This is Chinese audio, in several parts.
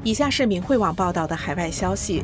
以下是明慧网报道的海外消息，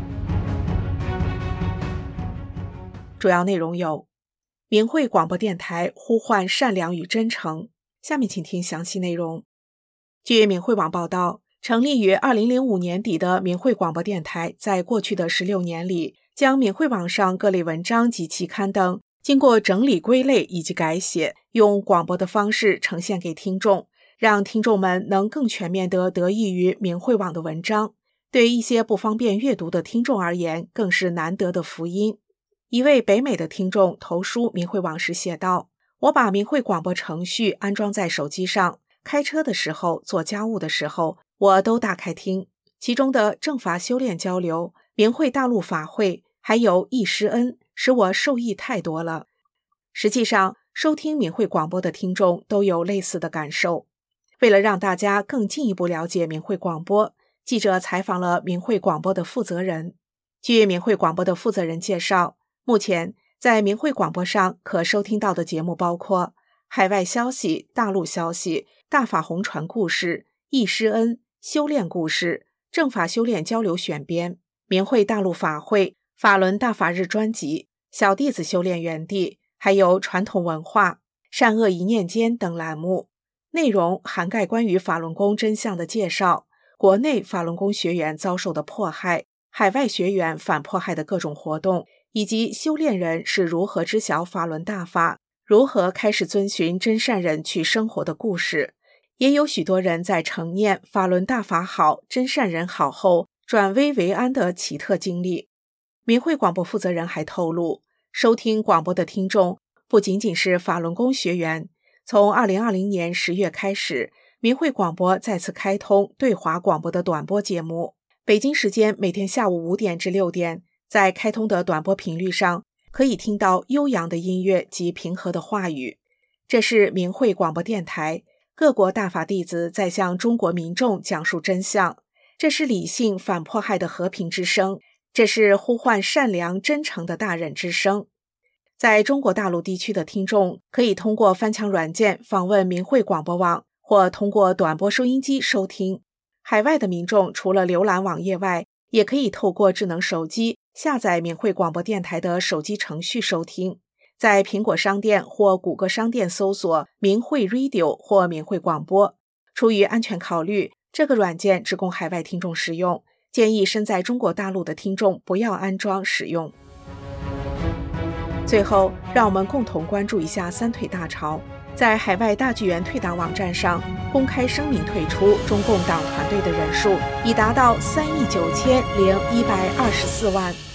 主要内容有：明慧广播电台呼唤善良与真诚。下面请听详细内容。据明慧网报道，成立于2005年底的明慧广播电台，在过去的16年里，将明慧网上各类文章及期刊等经过整理归类以及改写，用广播的方式呈现给听众，让听众们能更全面地得益于明慧网的文章。对一些不方便阅读的听众而言，更是难得的福音。一位北美的听众投书明慧网时写道：我把明慧广播程序安装在手机上，开车的时候、做家务的时候，我都打开听。其中的正法修炼交流、明慧大陆法会，还有易师恩，使我受益太多了。实际上，收听明慧广播的听众都有类似的感受。为了让大家更进一步了解明慧广播，记者采访了明慧广播的负责人。据明慧广播的负责人介绍，目前在明慧广播上可收听到的节目包括海外消息、大陆消息、大法红传故事、易师恩、修炼故事、正法修炼交流选编、明慧大陆法会、法轮大法日专辑、小弟子修炼园地，还有传统文化、善恶一念间等栏目。内容涵盖关于法轮功真相的介绍，国内法轮功学员遭受的迫害，海外学员反迫害的各种活动，以及修炼人是如何知晓法轮大法，如何开始遵循真善人去生活的故事。也有许多人在承念法轮大法好、真善人好后转危为安的奇特经历。明慧广播负责人还透露，收听广播的听众不仅仅是法轮功学员，从2020年10月开始，明慧广播再次开通对华广播的短波节目。北京时间每天下午5点至6点，在开通的短波频率上，可以听到悠扬的音乐及平和的话语。这是明慧广播电台，各国大法弟子在向中国民众讲述真相。这是理性反迫害的和平之声，这是呼唤善良真诚的大忍之声。在中国大陆地区的听众可以通过翻墙软件访问明慧广播网，或通过短波收音机收听。海外的民众除了浏览网页外，也可以透过智能手机下载明慧广播电台的手机程序收听。在苹果商店或谷歌商店搜索明慧 Radio 或明慧广播。出于安全考虑，这个软件只供海外听众使用，建议身在中国大陆的听众不要安装使用。最后，让我们共同关注一下三退大潮。在海外大纪元退党网站上公开声明退出中共党团队的人数已达到3.90124万。